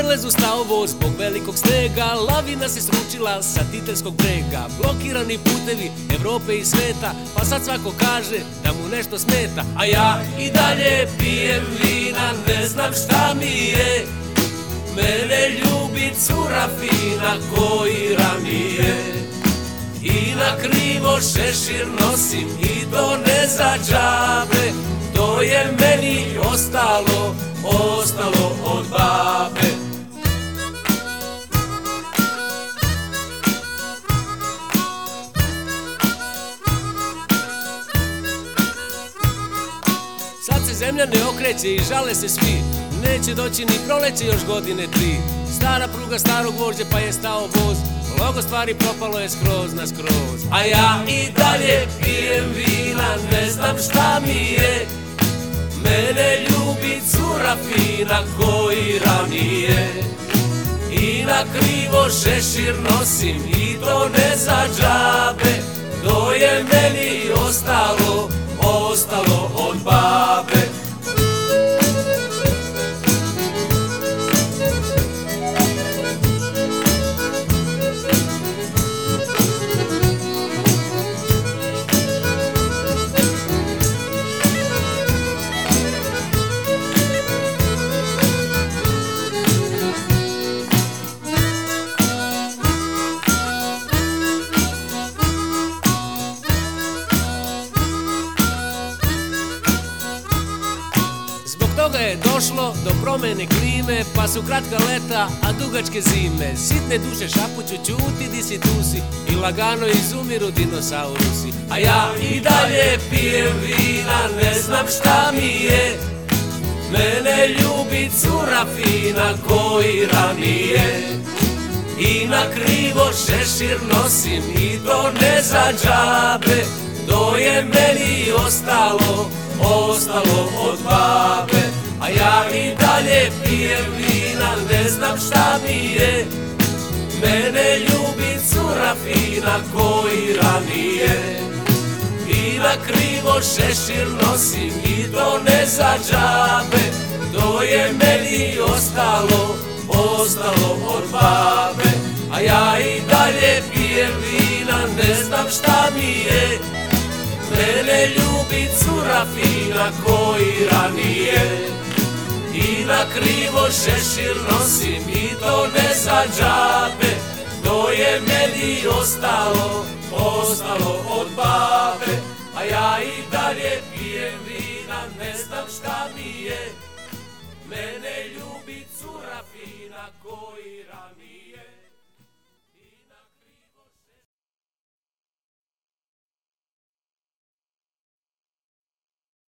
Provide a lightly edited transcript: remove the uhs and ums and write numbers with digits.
Perlezu stao voz zbog velikog snega, lavina se sručila sa Titerskog brega. Blokirani putevi Evrope i sveta, pa sad svako kaže da mu nešto smeta. A ja i dalje pijem vina, ne znam šta mi je. Mene ljubi cura fina koji ranije. I na krivo šešir nosim i to ne za džabe. To je meni ostalo od babe. Sad se zemlja ne okreće i žale se svi. Neće doći ni proleće još godine 3. Stara pruga starog vožđe pa je stao voz. Mnogo stvari propalo je skroz na skroz. A ja i dalje pijem vina, ne znam šta mi je. Mene ljubi cura fina koji ranije. I na krivo šešir nosim i to ne za džabe. To je meni ostalo od babe. Toga je došlo do promene klime, pa su kratka leta, a dugačke zime. Sitne duše šapuću ćuti di si tu si i lagano izumiru dinosaurusi. A ja i dalje pijem vina, ne znam šta mi je. Mene ljubi cura fina koji ranije. I na krivo šešir nosim i to ne za džabe. To je meni ostalo od babe. A ja i dalje pijem vina, ne znam šta mi je. Mene ljubi cura fina koji ranije. I na krivo šešir nosim i to ne za džabe. To je meni ostalo od babe. A ja i dalje pijem vina, ne znam šta mi je. Mene ljubi cura fina koji ranije. I na krivo šešir nosim i to ne za džabe. To je meni ostalo od babe. A ja i dalje pijem vina, ne znam šta mi je. Mene ljubi cura fina koji